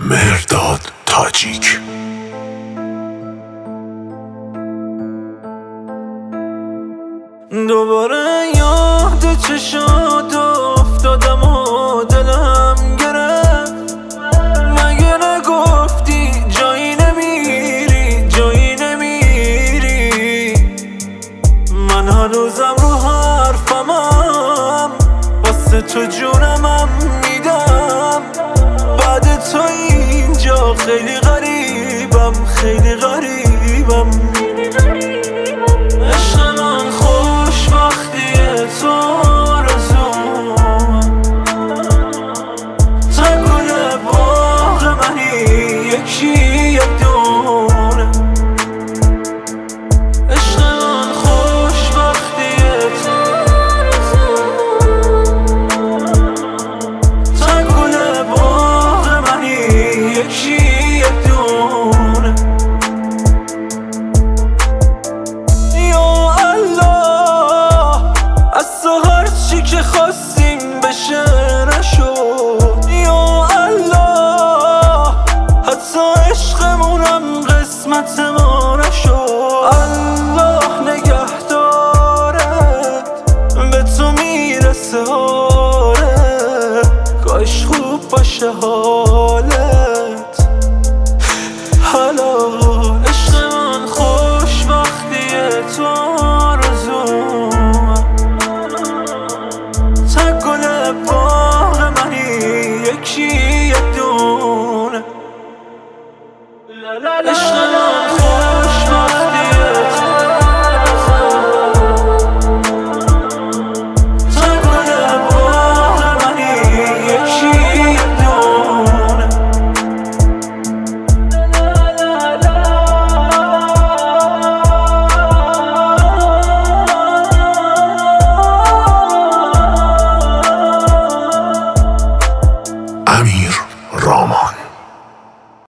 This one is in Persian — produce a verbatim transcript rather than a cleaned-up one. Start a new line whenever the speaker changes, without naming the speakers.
مهرداد تاجیک.
دوباره یاد چشات افتادم و دلم گرفت. مگه نگفتی جایی نمیری جایی نمیری؟ من هنوزم رو حرفمم، واسه تو جونمم میدم. بعد تو اینجا خیلی غریبم، خیلی غریبم.